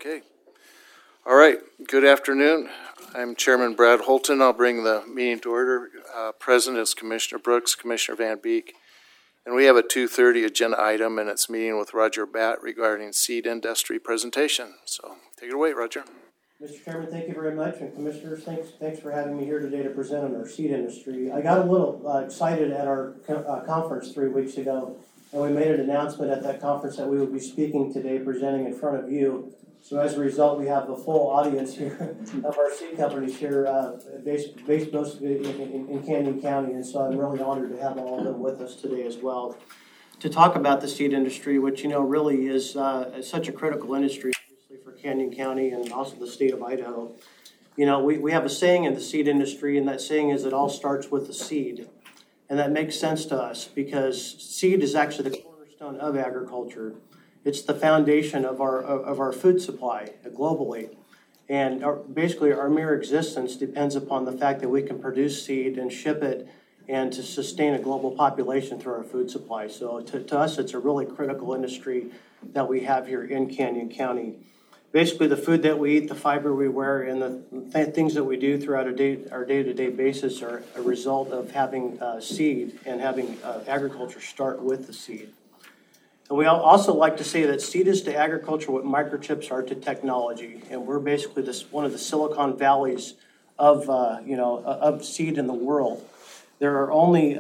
Okay. All right. Good afternoon. I'm Chairman Brad Holton. I'll bring the meeting to order. Present is Commissioner Brooks, Commissioner Van Beek, and we have a 2:30 agenda item, and it's meeting with Roger Batt regarding seed industry presentation. So take it away, Roger. Mr. Chairman, thank you very much, and Commissioners, thanks for having me here today to present on our seed industry. I got a little excited at our conference 3 weeks ago, and we made an announcement at that conference that we would be speaking today, presenting in front of you. So as a result, we have the full audience here of our seed companies here, based mostly in Canyon County, and so I'm really honored to have all of them with us today as well to talk about the seed industry, which really is such a critical industry for Canyon County and also the state of Idaho. We have a saying in the seed industry, and that saying is it all starts with the seed. And that makes sense to us because seed is actually the cornerstone of agriculture. It's the foundation of our food supply globally. And basically our mere existence depends upon the fact that we can produce seed and ship it and to sustain a global population through our food supply. So to us, it's a really critical industry that we have here in Canyon County. Basically, the food that we eat, the fiber we wear, and the things that we do throughout our day-to-day basis are a result of having seed and having agriculture start with the seed. And we also like to say that seed is to agriculture what microchips are to technology, and we're basically one of the Silicon Valleys of seed in the world. There are only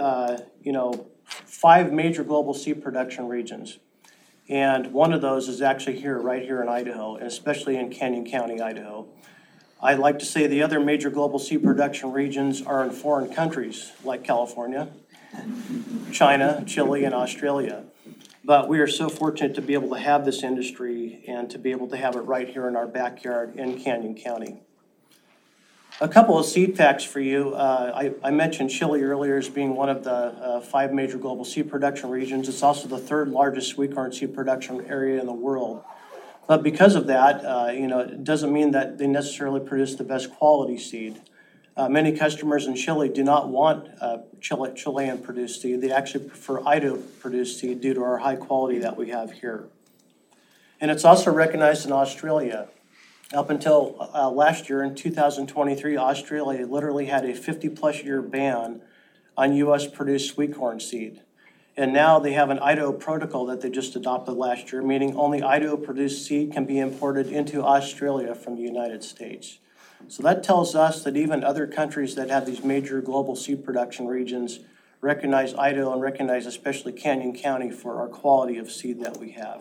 5 major global seed production regions. And one of those is actually right here in Idaho, and especially in Canyon County, Idaho. I like to say the other major global seed production regions are in foreign countries like California, China, Chile, and Australia. But we are so fortunate to be able to have this industry and to be able to have it right here in our backyard in Canyon County. A couple of seed facts for you. I mentioned Chile earlier as being one of the 5 major global seed production regions. It's also the 3rd largest sweet corn seed production area in the world. But because of that, it doesn't mean that they necessarily produce the best quality seed. Many customers in Chile do not want Chilean produced seed. They actually prefer Idaho produced seed due to our high quality that we have here. And it's also recognized in Australia. Up until last year in 2023, Australia literally had a 50-plus year ban on U.S. produced sweet corn seed. And now they have an Idaho protocol that they just adopted last year, meaning only Idaho produced seed can be imported into Australia from the United States. So that tells us that even other countries that have these major global seed production regions recognize Idaho and recognize especially Canyon County for our quality of seed that we have.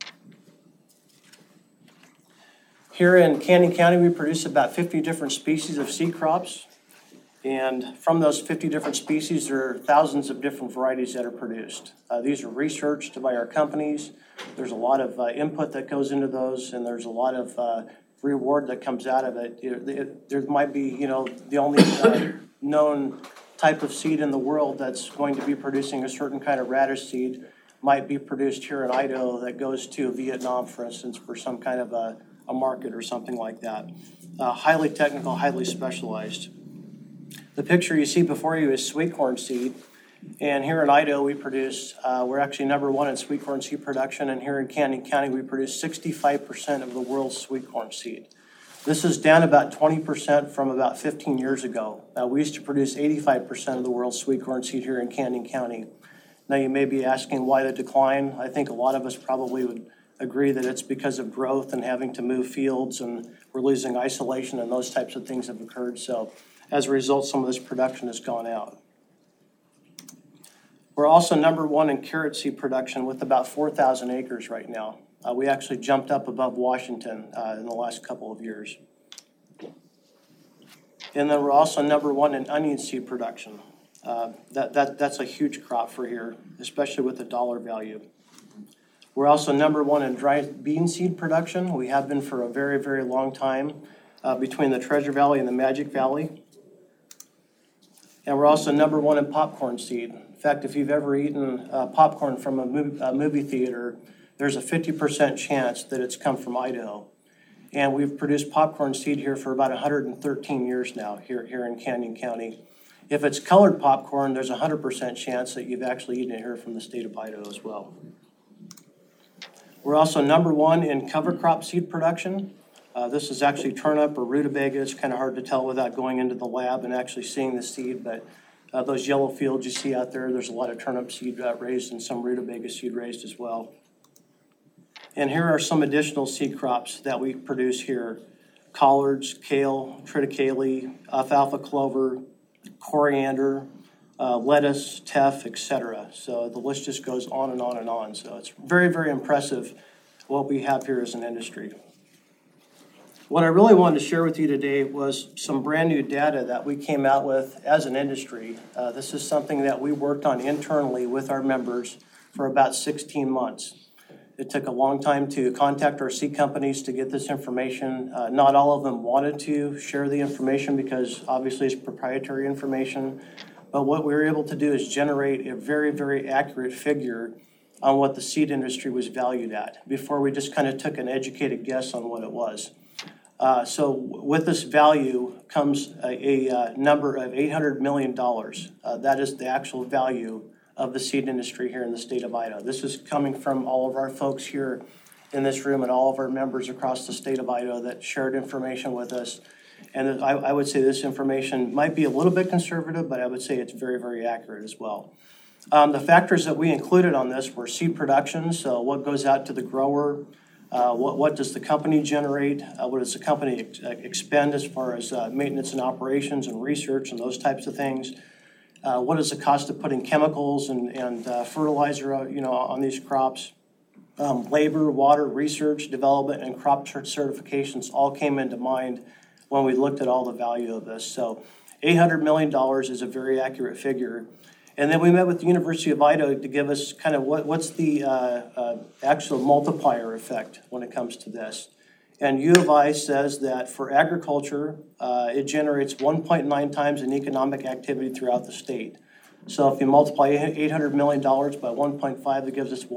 Here in Canyon County, we produce about 50 different species of seed crops. And from those 50 different species, there are thousands of different varieties that are produced. These are researched by our companies. There's a lot of input that goes into those, and there's a lot of reward that comes out of it. There might be, the only known type of seed in the world that's going to be producing a certain kind of radish seed might be produced here in Idaho that goes to Vietnam, for instance, for some kind of a market or something like that. Highly technical, highly specialized. The picture you see before you is sweet corn seed. And here in Idaho, we're actually number 1 in sweet corn seed production. And here in Canyon County, we produce 65% of the world's sweet corn seed. This is down about 20% from about 15 years ago. We used to produce 85% of the world's sweet corn seed here in Canyon County. Now you may be asking why the decline. I think a lot of us probably would agree that it's because of growth and having to move fields, and we're losing isolation, and those types of things have occurred. So as a result, some of this production has gone out. We're also number 1 in carrot seed production with about 4,000 acres right now. We actually jumped up above Washington in the last couple of years. And then we're also number 1 in onion seed production. That's a huge crop for here, especially with the dollar value. We're also number 1 in dry bean seed production. We have been for a very, very long time between the Treasure Valley and the Magic Valley. And we're also number 1 in popcorn seed. In fact, if you've ever eaten popcorn from a movie theater, there's a 50% chance that it's come from Idaho. And we've produced popcorn seed here for about 113 years now here in Canyon County. If it's colored popcorn, there's a 100% chance that you've actually eaten it here from the state of Idaho as well. We're also number one in cover crop seed production. This is actually turnip or rutabaga. It's kind of hard to tell without going into the lab and actually seeing the seed, but those yellow fields you see out there, there's a lot of turnip seed raised and some rutabaga seed raised as well. And here are some additional seed crops that we produce here. Collards, kale, triticale, alfalfa clover, coriander, lettuce, teff, etc. So the list just goes on and on and on. So it's very, very impressive what we have here as an industry. What I really wanted to share with you today was some brand new data that we came out with as an industry. This is something that we worked on internally with our members for about 16 months. It took a long time to contact our seed companies to get this information. Not all of them wanted to share the information because obviously it's proprietary information. But what we were able to do is generate a very, very accurate figure on what the seed industry was valued at before we just kind of took an educated guess on what it was. So with this value comes a number of $800 million. That is the actual value of the seed industry here in the state of Idaho. This is coming from all of our folks here in this room and all of our members across the state of Idaho that shared information with us. And I would say this information might be a little bit conservative, but I would say it's very, very accurate as well. The factors that we included on this were seed production, so what goes out to the grower, what does the company generate, what does the company expend as far as maintenance and operations and research and those types of things. What is the cost of putting chemicals and fertilizer, on these crops? Labor, water, research, development, and crop certifications all came into mind when we looked at all the value of this. So $800 million is a very accurate figure. And then we met with the University of Idaho to give us kind of what's the actual multiplier effect when it comes to this. And U of I says that for agriculture, it generates 1.9 times in economic activity throughout the state. So if you multiply $800 million by 1.5, that gives us by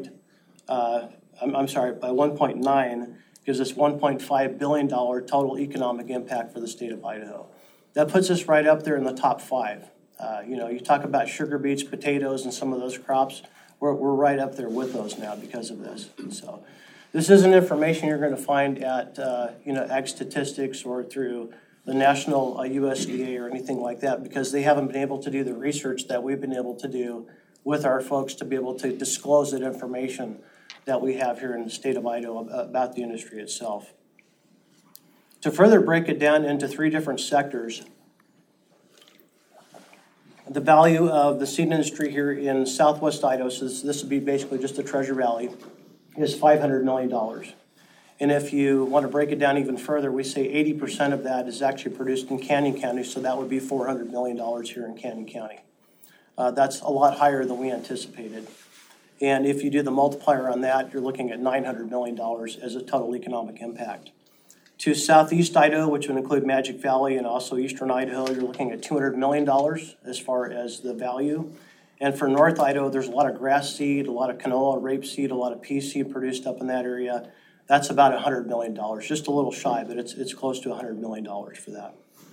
1.9, gives us $1.5 billion total economic impact for the state of Idaho. That puts us right up there in the top 5. You talk about sugar beets, potatoes, and some of those crops. We're right up there with those now because of this. And so this isn't information you're going to find at Ag Statistics or through the national USDA or anything like that, because they haven't been able to do the research that we've been able to do with our folks to be able to disclose that information that we have here in the state of Idaho about the industry itself. To further break it down into 3 different sectors, the value of the seed industry here in southwest Idaho, so this would be basically just the Treasure Valley, is $500 million. And if you want to break it down even further, we say 80% of that is actually produced in Canyon County, so that would be $400 million here in Canyon County. That's a lot higher than we anticipated. And if you do the multiplier on that, you're looking at $900 million as a total economic impact. To southeast Idaho, which would include Magic Valley and also eastern Idaho, you're looking at $200 million as far as the value. And for North Idaho, there's a lot of grass seed, a lot of canola, rapeseed, a lot of pea seed produced up in that area. That's about $100 million, just a little shy, but it's close to $100 million for that.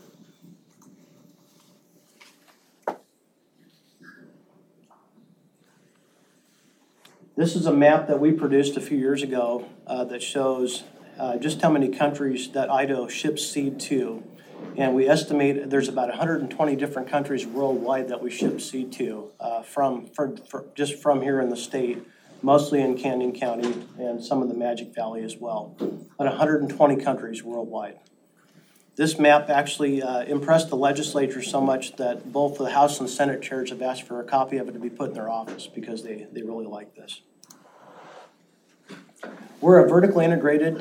This is a map that we produced a few years ago that shows just how many countries that Idaho ships seed to. And we estimate there's about 120 different countries worldwide that we ship seed to just from here in the state, mostly in Canyon County and some of the Magic Valley as well. About 120 countries worldwide. This map actually impressed the legislature so much that both the House and Senate chairs have asked for a copy of it to be put in their office because they really like this. We're a vertically integrated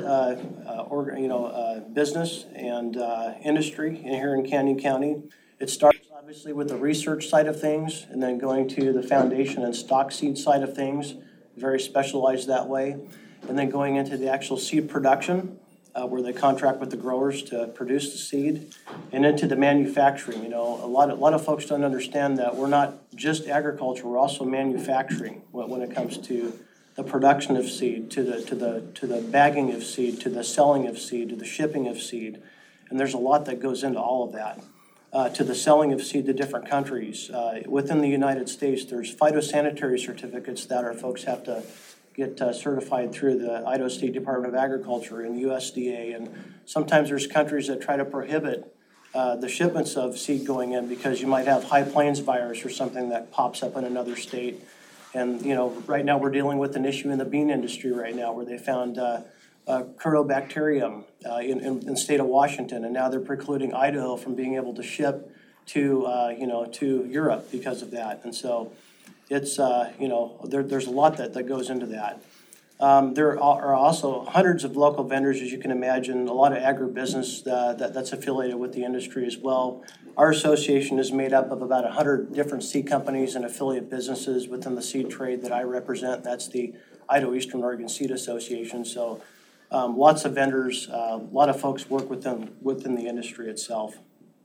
business and industry here in Canyon County. It starts obviously with the research side of things and then going to the foundation and stock seed side of things, very specialized that way, and then going into the actual seed production where they contract with the growers to produce the seed, and into the manufacturing. A lot of folks don't understand that we're not just agriculture; we're also manufacturing when it comes to the production of seed, to the bagging of seed, to the selling of seed, to the shipping of seed. And there's a lot that goes into all of that. To the selling of seed to different countries. Within the United States, there's phytosanitary certificates that our folks have to get certified through the Idaho State Department of Agriculture and USDA. And sometimes there's countries that try to prohibit the shipments of seed going in because you might have high plains virus or something that pops up in another state. And, right now we're dealing with an issue in the bean industry right now where they found Curtobacterium in the state of Washington, and now they're precluding Idaho from being able to ship to Europe because of that. And so it's, there's a lot that goes into that. There are also hundreds of local vendors, as you can imagine, a lot of agribusiness that's affiliated with the industry as well. Our association is made up of about 100 different seed companies and affiliate businesses within the seed trade that I represent. That's the Idaho Eastern Oregon Seed Association. So lots of vendors, a lot of folks work within the industry itself.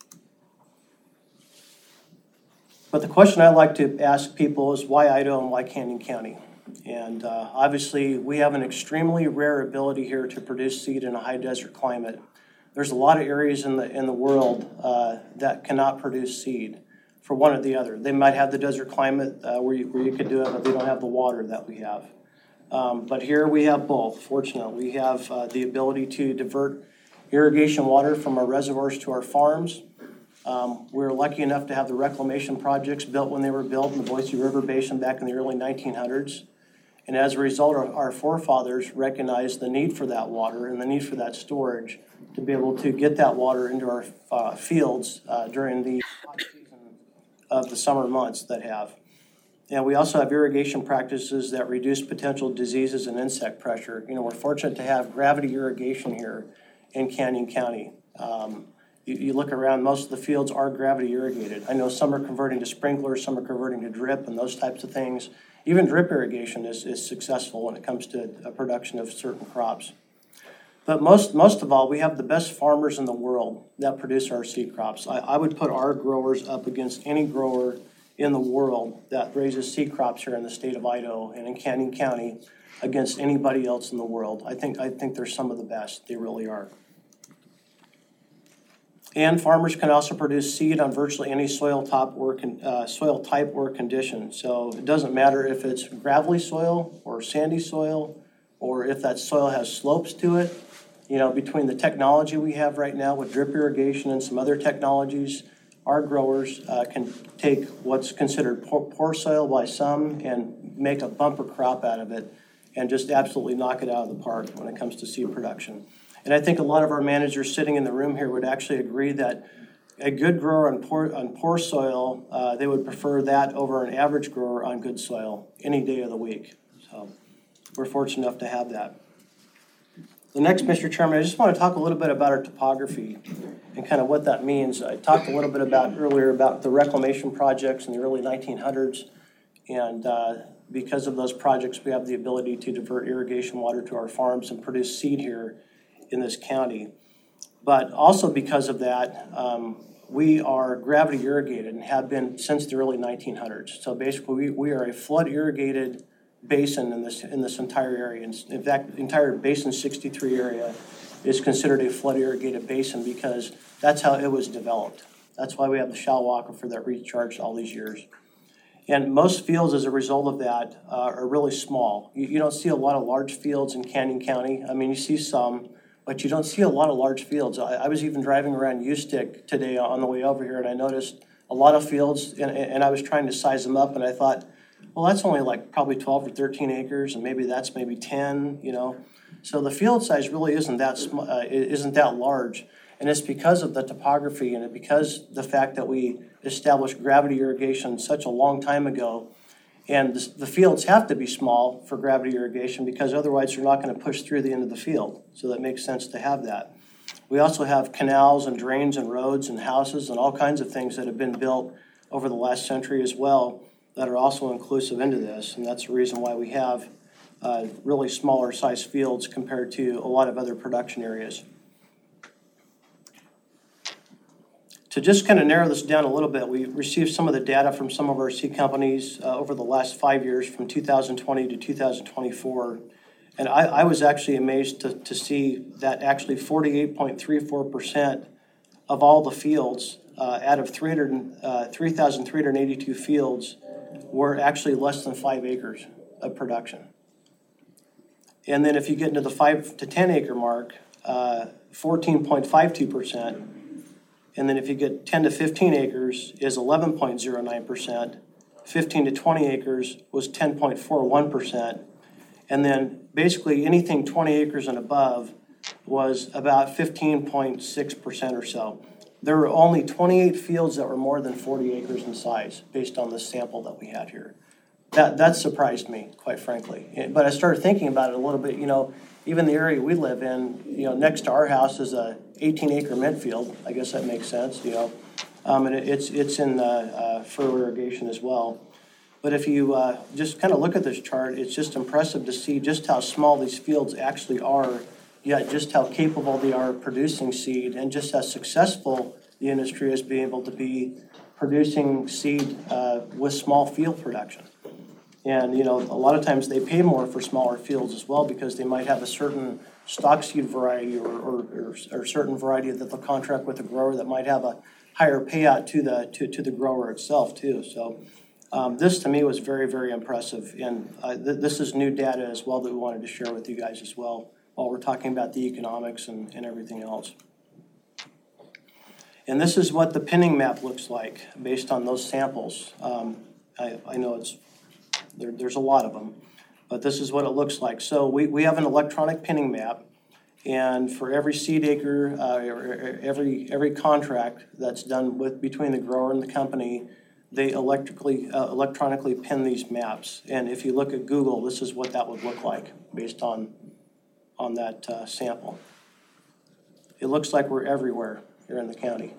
But the question I like to ask people is why Idaho and why Canyon County? And obviously, we have an extremely rare ability here to produce seed in a high desert climate. There's a lot of areas in the world that cannot produce seed for one or the other. They might have the desert climate where you could do it, but they don't have the water that we have. But here we have both, fortunately. We have the ability to divert irrigation water from our reservoirs to our farms. We're lucky enough to have the reclamation projects built when they were built in the Boise River Basin back in the early 1900s. And as a result, our forefathers recognized the need for that water and the need for that storage to be able to get that water into our fields during the hot season of the summer months that have. And we also have irrigation practices that reduce potential diseases and insect pressure. We're fortunate to have gravity irrigation here in Canyon County. You look around, most of the fields are gravity irrigated. I know some are converting to sprinklers, some are converting to drip and those types of things. Even drip irrigation is successful when it comes to a production of certain crops. But most of all, we have the best farmers in the world that produce our seed crops. I would put our growers up against any grower in the world that raises seed crops here in the state of Idaho and in Canyon County against anybody else in the world. I think they're some of the best. They really are. And farmers can also produce seed on virtually any soil type or condition. So it doesn't matter if it's gravelly soil or sandy soil, or if that soil has slopes to it. Between the technology we have right now with drip irrigation and some other technologies, our growers can take what's considered poor soil by some and make a bumper crop out of it and just absolutely knock it out of the park when it comes to seed production. And I think a lot of our managers sitting in the room here would actually agree that a good grower on poor soil, they would prefer that over an average grower on good soil any day of the week. So we're fortunate enough to have that. The next, Mr. Chairman, I just want to talk a little bit about our topography and kind of what that means. I talked a little bit earlier about the reclamation projects in the early 1900s. And because of those projects, we have the ability to divert irrigation water to our farms and produce seed here in this county. But also because of that, we are gravity irrigated and have been since the early 1900s. So basically, we are a flood irrigated basin in this entire area. In fact, the entire Basin 63 area is considered a flood irrigated basin because that's how it was developed. That's why we have the shallow aquifer that recharged all these years. And most fields, as a result of that, are really small. You don't see a lot of large fields in Canyon County. I mean, you see some, but you don't see a lot of large fields. I was even driving around Ustick today on the way over here, and I noticed a lot of fields, and I was trying to size them up, and I thought, well, that's only like probably 12 or 13 acres, and maybe that's maybe 10, So the field size really isn't that large, and it's because of the topography and because the fact that we established gravity irrigation such a long time ago, and the fields have to be small for gravity irrigation because otherwise you're not going to push through the end of the field. So that makes sense to have that. We also have canals and drains and roads and houses and all kinds of things that have been built over the last century as well that are also inclusive into this, and that's the reason why we have really smaller size fields compared to a lot of other production areas. To just kind of narrow this down a little bit, we received some of the data from some of our seed companies over the last 5 years, from 2020 to 2024, and I was actually amazed to see that actually 48.34% of all the fields out of 3,382 fields were actually less than 5 acres of production. And then if you get into the 5 to 10 acre mark, 14.52%. And then if you get 10 to 15 acres is 11.09%. 15 to 20 acres was 10.41%. And then basically anything 20 acres and above was about 15.6% or so. There were only 28 fields that were more than 40 acres in size based on the sample that we had here. That surprised me, quite frankly. But I started thinking about it a little bit. Even the area we live in, next to our house is a 18-acre mint field. I guess that makes sense, and it's in furrow irrigation as well. But if you just kind of look at this chart, it's just impressive to see just how small these fields actually are, yet just how capable they are of producing seed, and just how successful the industry is being able to be producing seed with small field production. And, a lot of times they pay more for smaller fields as well because they might have a certain stock seed variety or certain variety that they'll contract with a grower that might have a higher payout to the grower itself too. So this to me was very, very impressive. And this is new data as well that we wanted to share with you guys as well while we're talking about the economics and everything else. And this is what the pinning map looks like based on those samples. I know there's a lot of them, but this is what it looks like. So we have an electronic pinning map, and for every seed acre, or every contract that's done between the grower and the company, they electronically pin these maps. And if you look at Google, this is what that would look like based on that sample. It looks like we're everywhere here in the county.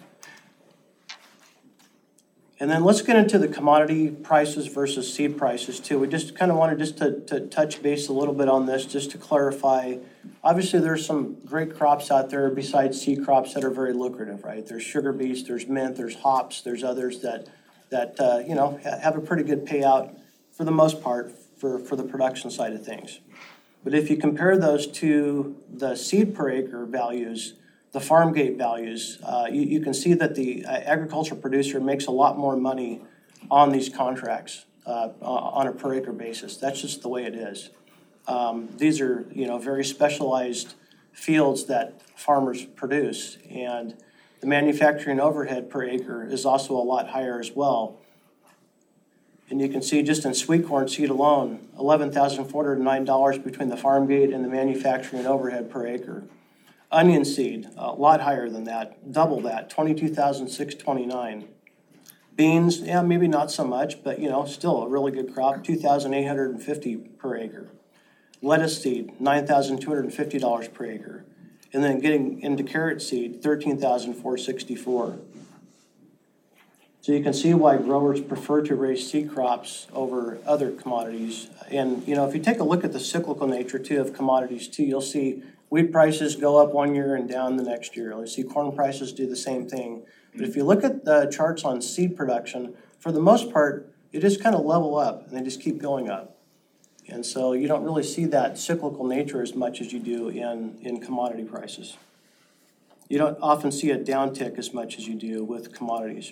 And then let's get into the commodity prices versus seed prices too. We just kind of wanted to touch base a little bit on this just to clarify. Obviously, there's some great crops out there besides seed crops that are very lucrative, right? There's sugar beets, there's mint, there's hops, there's others that have a pretty good payout for the most part for the production side of things. But if you compare those to the seed per acre values, the farm gate values, you can see that the agricultural producer makes a lot more money on these contracts on a per acre basis. That's just the way it is. These are very specialized fields that farmers produce, and the manufacturing overhead per acre is also a lot higher as well. And you can see just in sweet corn seed alone, $11,409 between the farm gate and the manufacturing overhead per acre. Onion seed, a lot higher than that, double that, $22,629. Beans, maybe not so much, but still a really good crop, $2,850 per acre. Lettuce seed, $9,250 per acre. And then getting into carrot seed, $13,464. So you can see why growers prefer to raise seed crops over other commodities. And if you take a look at the cyclical nature too of commodities too, you'll see wheat prices go up one year and down the next year. You see corn prices do the same thing. But if you look at the charts on seed production, for the most part, they just kind of level up and they just keep going up. And so you don't really see that cyclical nature as much as you do in commodity prices. You don't often see a downtick as much as you do with commodities.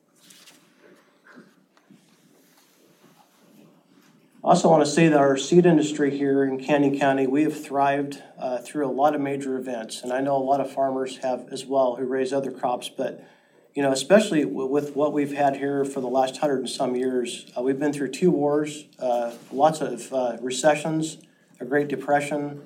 I also want to say that our seed industry here in Canyon County, we have thrived through a lot of major events. And I know a lot of farmers have as well who raise other crops. But, especially with what we've had here for the last 100 and some years, we've been through 2 wars, lots of recessions, a Great Depression,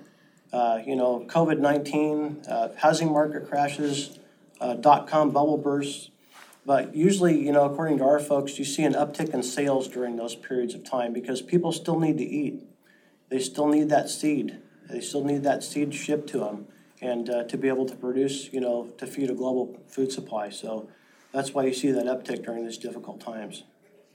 COVID-19, housing market crashes, dot-com bubble bursts. But usually, according to our folks, you see an uptick in sales during those periods of time because people still need to eat. They still need that seed. They still need that seed shipped to them and to be able to produce, to feed a global food supply. So that's why you see that uptick during these difficult times.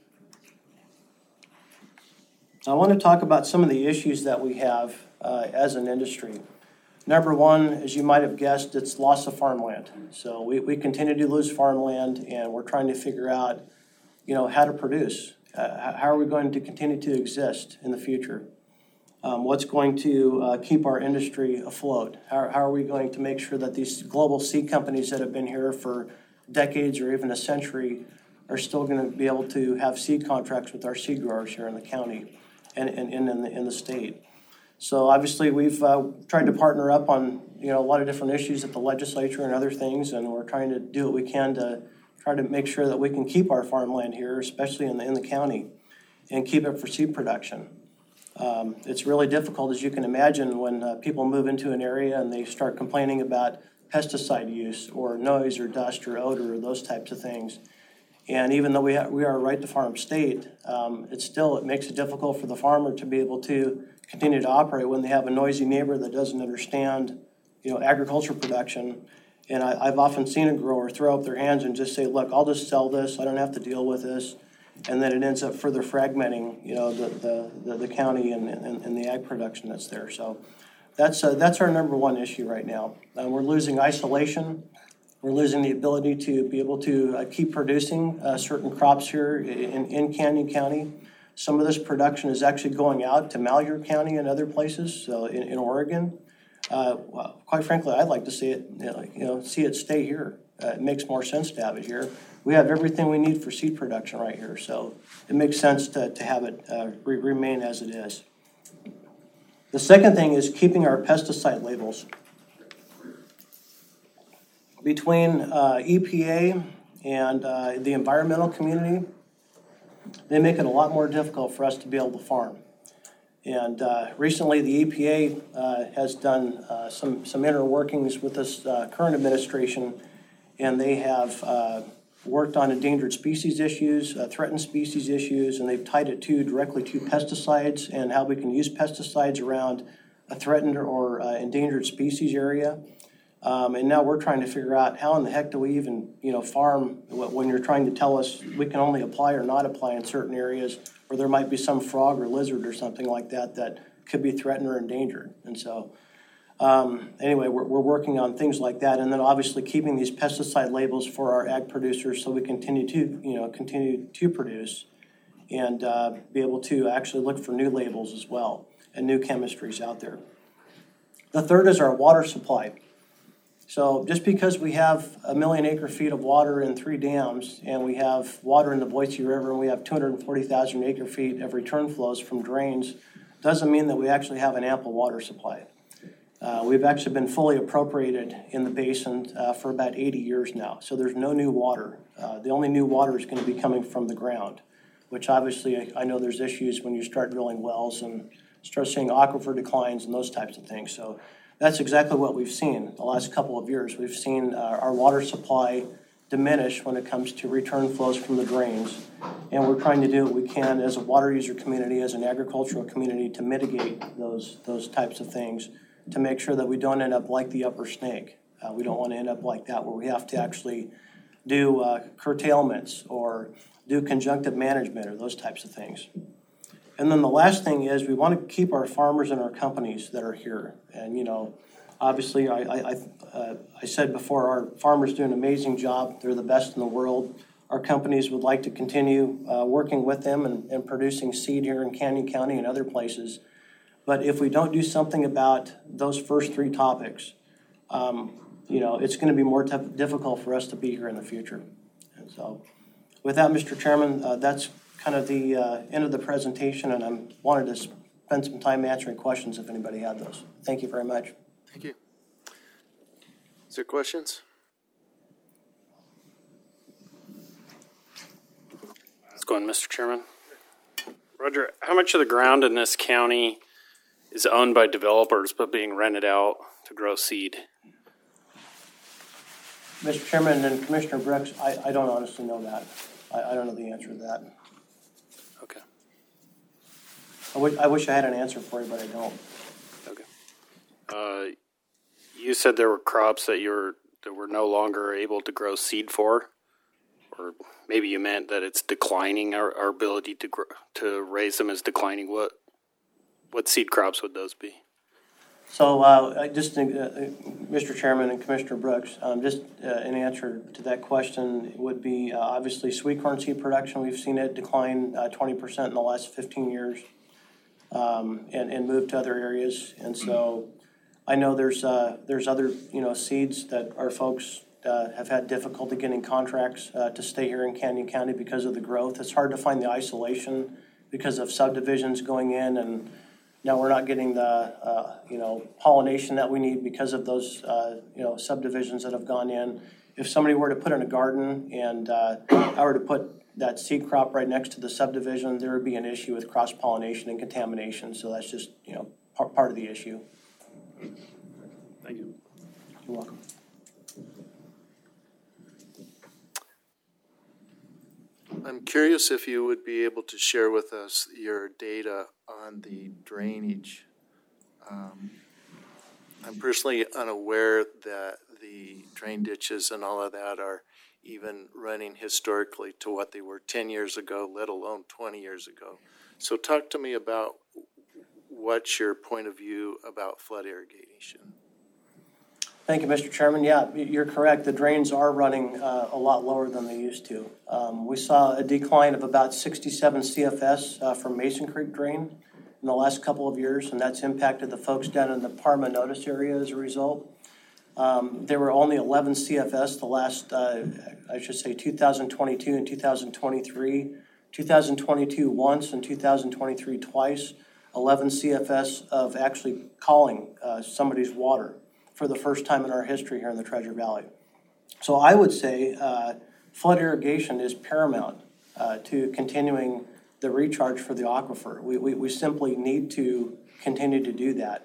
I want to talk about some of the issues that we have as an industry. Number one, as you might have guessed, it's loss of farmland. So we continue to lose farmland, and we're trying to figure out, how to produce. How are we going to continue to exist in the future? What's going to keep our industry afloat? How are we going to make sure that these global seed companies that have been here for decades or even a century are still going to be able to have seed contracts with our seed growers here in the county and in the state? So obviously we've tried to partner up on a lot of different issues at the legislature and other things, and we're trying to do what we can to try to make sure that we can keep our farmland here, especially in the county, and keep it for seed production. It's really difficult, as you can imagine, when people move into an area and they start complaining about pesticide use or noise or dust or odor or those types of things. And even though we are a right to farm state, it makes it difficult for the farmer to be able to continue to operate when they have a noisy neighbor that doesn't understand, agriculture production. And I've often seen a grower throw up their hands and just say, "Look, I'll just sell this. I don't have to deal with this." And then it ends up further fragmenting, the county and the ag production that's there. So that's our number one issue right now. We're losing isolation. We're losing the ability to be able to keep producing certain crops here in Canyon County. Some of this production is actually going out to Malheur County and other places, so in Oregon. Quite frankly, I'd like to see it, see it stay here. It makes more sense to have it here. We have everything we need for seed production right here, so it makes sense to have it remain as it is. The second thing is keeping our pesticide labels. Between EPA and the environmental community, they make it a lot more difficult for us to be able to farm. And recently the EPA has done some inner workings with this current administration, and they have worked on endangered species issues, threatened species issues, and they've tied it directly to pesticides and how we can use pesticides around a threatened or endangered species area. And now we're trying to figure out how in the heck do we even, farm when you're trying to tell us we can only apply or not apply in certain areas where there might be some frog or lizard or something like that could be threatened or endangered. And so anyway, we're working on things like that, and then obviously keeping these pesticide labels for our ag producers so we continue to produce and be able to actually look for new labels as well and new chemistries out there. The third is our water supply. So just because we have 1 million acre feet of water in 3 dams, and we have water in the Boise River, and we have 240,000 acre feet of return flows from drains, doesn't mean that we actually have an ample water supply. We've actually been fully appropriated in the basin for about 80 years now, so there's no new water. The only new water is going to be coming from the ground, which obviously I know there's issues when you start drilling wells and start seeing aquifer declines and those types of things. So that's exactly what we've seen the last couple of years. We've seen our water supply diminish when it comes to return flows from the drains, and we're trying to do what we can as a water user community, as an agricultural community, to mitigate those types of things, to make sure that we don't end up like the Upper Snake. We don't want to end up like that, where we have to actually do curtailments or do conjunctive management or those types of things. And then the last thing is we want to keep our farmers and our companies that are here. And, obviously I said before, our farmers do an amazing job. They're the best in the world. Our companies would like to continue working with them and producing seed here in Canyon County and other places. But if we don't do something about those first 3 topics, it's going to be more difficult for us to be here in the future. And so with that, Mr. Chairman, that's kind of the end of the presentation, and I wanted to spend some time answering questions if anybody had those. Thank you very much. Thank you. Is there questions? Let's go on, Mr. Chairman. Roger, how much of the ground in this county is owned by developers but being rented out to grow seed? Mr. Chairman and Commissioner Brooks, I don't honestly know that. I don't know the answer to that. Okay. I wish I had an answer for you, but I don't. Okay. You said there were crops that were no longer able to grow seed for, or maybe you meant that it's declining. Our ability to raise them is declining. What seed crops would those be? So, Mr. Chairman and Commissioner Brooks, an answer to that question would be obviously sweet corn seed production. We've seen it decline 20% in the last 15 years and move to other areas. And so I know there's other, seeds that our folks have had difficulty getting contracts to stay here in Canyon County because of the growth. It's hard to find the isolation because of subdivisions going in and Now we're not getting the, pollination that we need because of those, subdivisions that have gone in. If somebody were to put in a garden and I were to put that seed crop right next to the subdivision, there would be an issue with cross-pollination and contamination. So that's just, part of the issue. Thank you. You're welcome. I'm curious if you would be able to share with us your data on the drainage. I'm personally unaware that the drain ditches and all of that are even running historically to what they were 10 years ago, let alone 20 years ago. So talk to me about what's your point of view about flood irrigation? Thank you, Mr. Chairman. Yeah, you're correct. The drains are running a lot lower than they used to. We saw a decline of about 67 CFS from Mason Creek drain in the last couple of years, and that's impacted the folks down in the Parma Notice area as a result. There were only 11 CFS the last, 2022 and 2023. 2022 once and 2023 twice. 11 CFS of actually calling somebody's water for the first time in our history here in the Treasure Valley. So I would say flood irrigation is paramount to continuing the recharge for the aquifer. We simply need to continue to do that.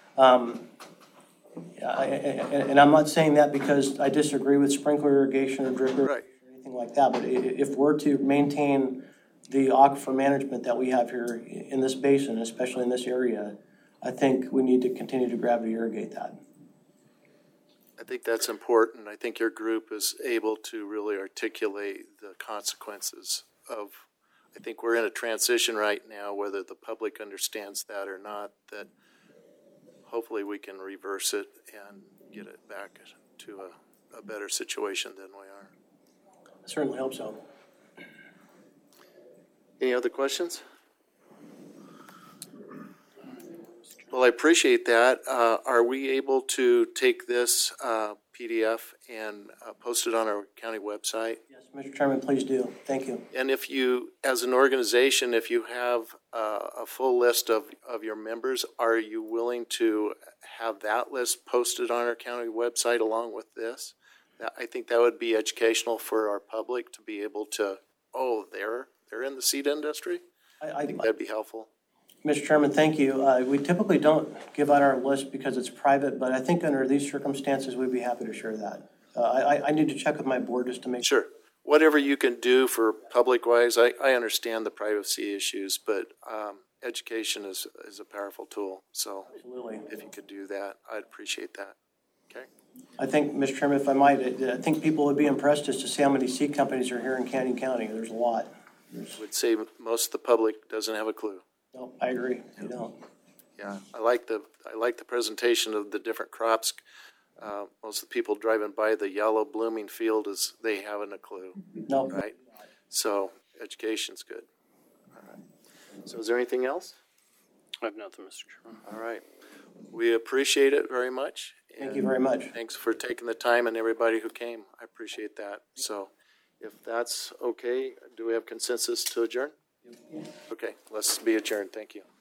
And I'm not saying that because I disagree with sprinkler irrigation or drip irrigation or anything like that, but if we're to maintain the aquifer management that we have here in this basin, especially in this area, I think we need to continue to gravity irrigate that. I think that's important. I think your group is able to really articulate the consequences of, I think we're in a transition right now, whether the public understands that or not, that hopefully we can reverse it and get it back to a better situation than we are. I certainly hope so. Any other questions? Well, I appreciate that. Are we able to take this PDF and post it on our county website? Yes, Mr. Chairman, please do. Thank you. And if you, as an organization, if you have a full list of your members, are you willing to have that list posted on our county website along with this? I think that would be educational for our public to be able to, they're in the seed industry? I think that'd be helpful. Mr. Chairman, thank you. We typically don't give out our list because it's private, but I think under these circumstances, we'd be happy to share that. I need to check with my board just to make sure. Whatever you can do for public-wise, I understand the privacy issues, but education is a powerful tool. So absolutely, if you could do that, I'd appreciate that. Okay. I think, Mr. Chairman, if I might, I think people would be impressed just to see how many seed companies are here in Canyon County. There's a lot. I would say most of the public doesn't have a clue. No, I agree. You don't. Yeah, I like the presentation of the different crops. Most of the people driving by the yellow blooming field they haven't a clue. No. Right? So education's good. All right. So is there anything else? I have nothing, Mr. Chairman. All right. We appreciate it very much. Thank you very much. Thanks for taking the time and everybody who came. I appreciate that. So if that's okay, do we have consensus to adjourn? Okay, let's be adjourned. Thank you.